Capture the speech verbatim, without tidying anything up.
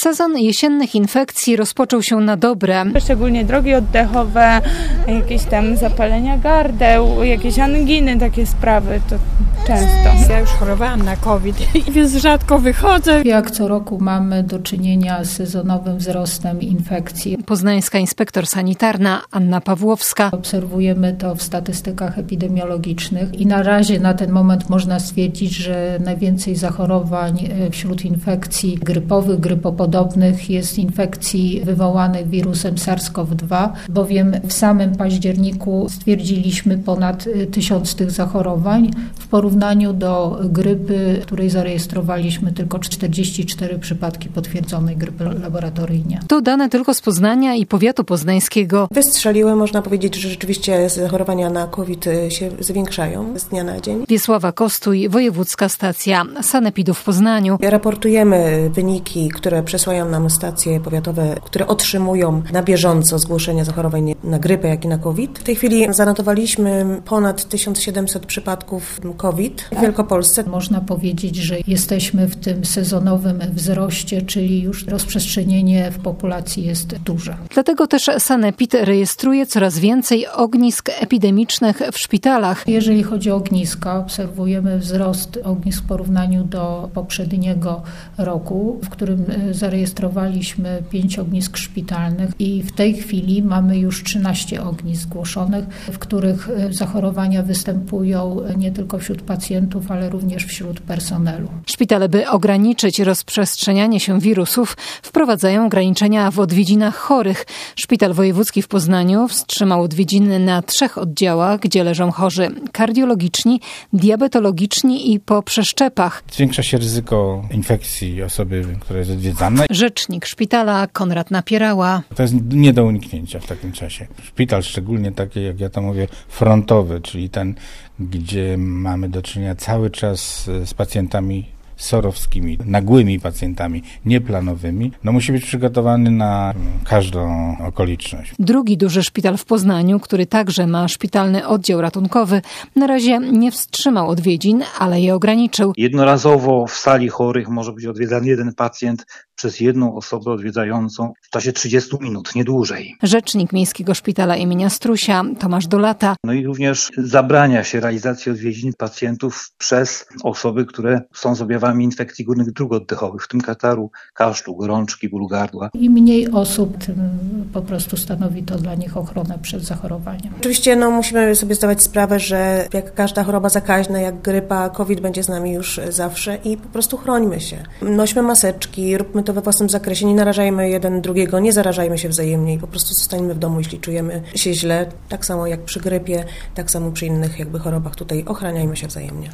Sezon jesiennych infekcji rozpoczął się na dobre. Szczególnie drogi oddechowe, jakieś tam zapalenia gardeł, jakieś anginy, takie sprawy, to często. Ja już chorowałam na COVID, więc rzadko wychodzę. Jak co roku mamy do czynienia z sezonowym wzrostem infekcji. Poznańska inspektor sanitarna Anna Pawłowska. Obserwujemy to w statystykach epidemiologicznych i na razie na ten moment można stwierdzić, że najwięcej zachorowań wśród infekcji grypowych, grypopodobnych jest infekcji wywołanych wirusem SARS-CoV dwa, bowiem w samym październiku stwierdziliśmy ponad tysiąc tych zachorowań w porównaniu do grypy, której zarejestrowaliśmy tylko czterdzieści cztery przypadki potwierdzonej grypy laboratoryjnie. To dane tylko z Poznania i powiatu poznańskiego. Wystrzeliły, można powiedzieć, że rzeczywiście zachorowania na COVID się zwiększają z dnia na dzień. Wiesława Kostuj, wojewódzka stacja sanepidu w Poznaniu. Raportujemy wyniki, które przesłają nam stacje powiatowe, które otrzymują na bieżąco zgłoszenia zachorowań na grypę, jak i na COVID. W tej chwili zanotowaliśmy ponad tysiąc siedemset przypadków COVID w Wielkopolsce. Można powiedzieć, że jesteśmy w tym sezonowym wzroście, czyli już rozprzestrzenienie w populacji jest duże. Dlatego też sanepid rejestruje coraz więcej ognisk epidemicznych w szpitalach. Jeżeli chodzi o ogniska, obserwujemy wzrost ognisk w porównaniu do poprzedniego roku, w którym zarejestrowaliśmy pięć ognisk szpitalnych i w tej chwili mamy już trzynaście ognisk zgłoszonych, w których zachorowania występują nie tylko wśród pacjentów, ale również wśród personelu. Szpitale, by ograniczyć rozprzestrzenianie się wirusów, wprowadzają ograniczenia w odwiedzinach chorych. Szpital Wojewódzki w Poznaniu wstrzymał odwiedziny na trzech oddziałach, gdzie leżą chorzy kardiologiczni, diabetologiczni i po przeszczepach. Zwiększa się ryzyko infekcji osoby, która jest odwiedzana. Rzecznik szpitala Konrad Napierała. To jest nie do uniknięcia w takim czasie. Szpital, szczególnie taki, jak ja to mówię, frontowy, czyli ten, gdzie mamy do czynienia cały czas z pacjentami sorowskimi, nagłymi pacjentami, nieplanowymi, no musi być przygotowany na każdą okoliczność. Drugi duży szpital w Poznaniu, który także ma szpitalny oddział ratunkowy, na razie nie wstrzymał odwiedzin, ale je ograniczył. Jednorazowo w sali chorych może być odwiedzany jeden pacjent przez jedną osobę odwiedzającą w czasie trzydziestu minut, nie dłużej. Rzecznik Miejskiego Szpitala imienia Strusia Tomasz Dolata. No i również zabrania się realizacji odwiedzin pacjentów przez osoby, które są z objawami infekcji górnych dróg oddechowych, w tym kataru, kaszlu, gorączki, bólu gardła. Im mniej osób, tym po prostu stanowi to dla nich ochronę przed zachorowaniem. Oczywiście no, musimy sobie zdawać sprawę, że jak każda choroba zakaźna, jak grypa, COVID będzie z nami już zawsze i po prostu chrońmy się. Nośmy maseczki, róbmy to we własnym zakresie, nie narażajmy jeden drugiego, nie zarażajmy się wzajemnie i po prostu zostańmy w domu, jeśli czujemy się źle. Tak samo jak przy grypie, tak samo przy innych jakby chorobach. Tutaj ochraniajmy się wzajemnie.